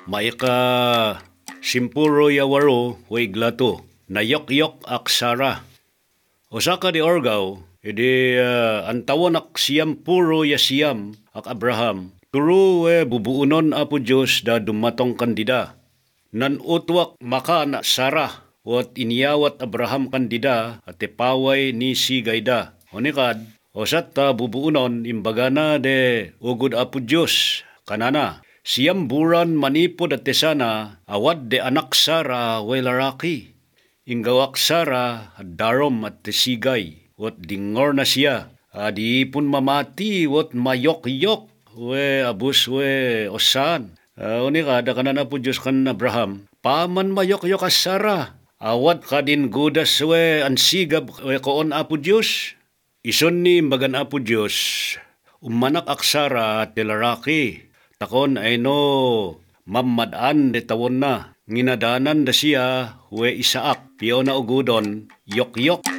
Maika simpuro yawaro waiglato nayokyok ak Sara. Osaka di orgaw, edi antawon ak siyam puro ya siyam ak Abraham. Turo bubuunon apo Diyos da dumatong kandida. Nan utwak maka na Sara wat iniyawat Abraham kandida at ipaway ni Sigayda. Onikad, osat bubuunon imbagana de ugod apo Diyos kanana. Siyam buran manipod at tesana awad de anak Sara way laraki. Inggawak Sara darom at tesigay wat dingor na siya. Adi pun mamati wat mayok-yok we abus we osan. Unika da kanana po Diyos kan Abraham. Paman mayok-yok as Sara. Awad kadin gudas we ansigab we koon apo Diyos. Ison ni mbagan apo Diyos. Umanak ak Sara at telaraki. Takon ay no mamadaan de tawon na. Nginadanan da siya we Isaak. Piyo na ugudon yok-yok.